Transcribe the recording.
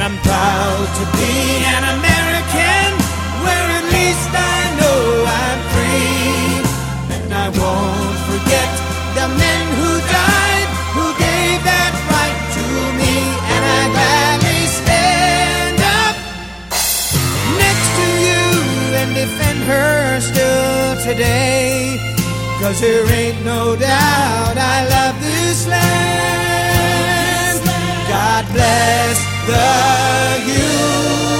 I'm proud to be an American, where at least I know I'm free. And I won't forget the men who died, who gave that right to me. And I gladly stand up next to you and defend her still today. 'Cause there ain't no doubt I love this land. God bless the USA.